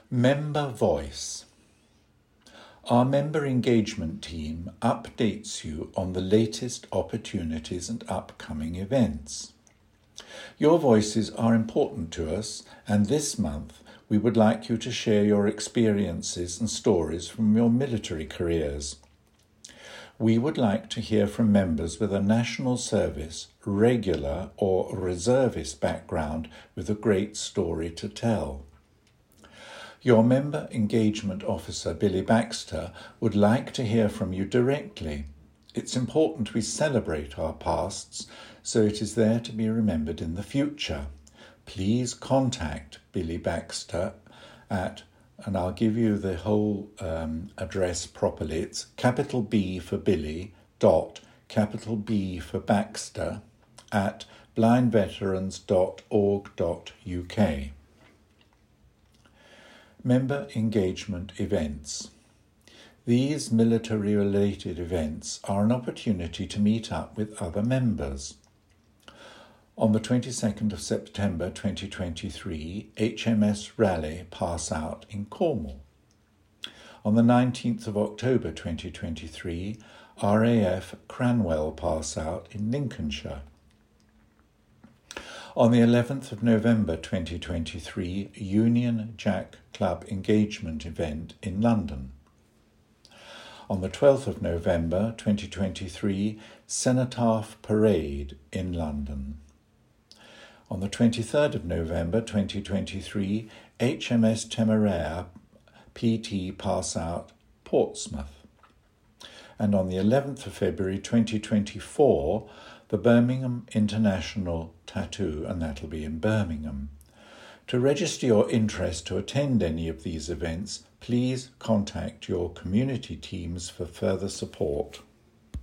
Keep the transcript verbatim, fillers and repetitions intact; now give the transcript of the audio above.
Member Voice. Our member engagement team updates you on the latest opportunities and upcoming events. Your voices are important to us, and this month we would like you to share your experiences and stories from your military careers. We would like to hear from members with a national service, regular or reservist background with a great story to tell. Your Member Engagement Officer, Billy Baxter, would like to hear from you directly. It's important we celebrate our pasts, so it is there to be remembered in the future. Please contact Billy Baxter at, and I'll give you the whole um, address properly. It's capital B for Billy, dot, capital B for Baxter, at blind veterans dot org dot U K. Member Engagement Events. These military-related events are an opportunity to meet up with other members. On the twenty-second of September twenty twenty-three, H M S Raleigh pass out in Cornwall. On the nineteenth of October twenty twenty-three, R A F Cranwell pass out in Lincolnshire. On the eleventh of November twenty twenty-three, Union Jack Club engagement event in London. On the twelfth of November twenty twenty-three, Cenotaph Parade in London. On the twenty-third of November twenty twenty-three, H M S Temeraire P T pass out Portsmouth. And on the eleventh of February twenty twenty-four, the Birmingham International Tattoo, and that'll be in Birmingham. To register your interest to attend any of these events, please contact your community teams for further support.